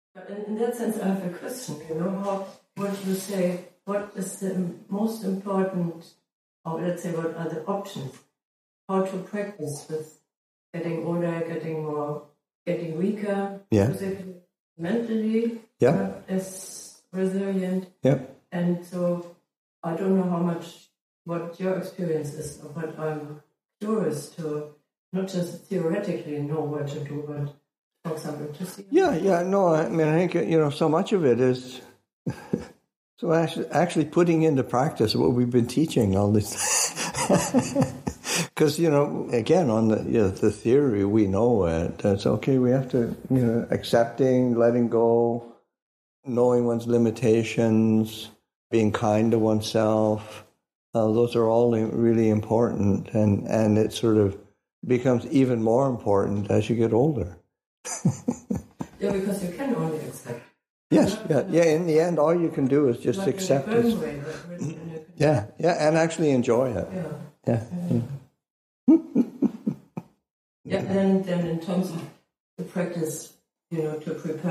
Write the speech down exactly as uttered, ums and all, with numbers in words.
But in, in that sense, I have a question. You know, how would you say? What is the most important, or let's say, what are the options? How to practice with getting older, getting more, getting weaker, yeah. physically, mentally, yeah. not as resilient. Yeah. And so I don't know how much, what your experience is, but I'm curious to not just theoretically know what to do, but for example, to see. Yeah, yeah, no, I mean, I think, you know, so much of it is so actually, actually putting into practice what we've been teaching all this time. Because, you know, again, on the you know, the theory, we know it. It's okay, we have to, you know, accepting, letting go, knowing one's limitations, being kind to oneself. Uh, those are all really important. And, and it sort of becomes even more important as you get older. Yeah, because you can only accept. Yes, yeah, yeah. In the end, all you can do is just accept it. Way, really, yeah, yeah, and actually enjoy it. Yeah. Yeah. Yeah. Yeah, and then in terms of the practice, you know, to prepare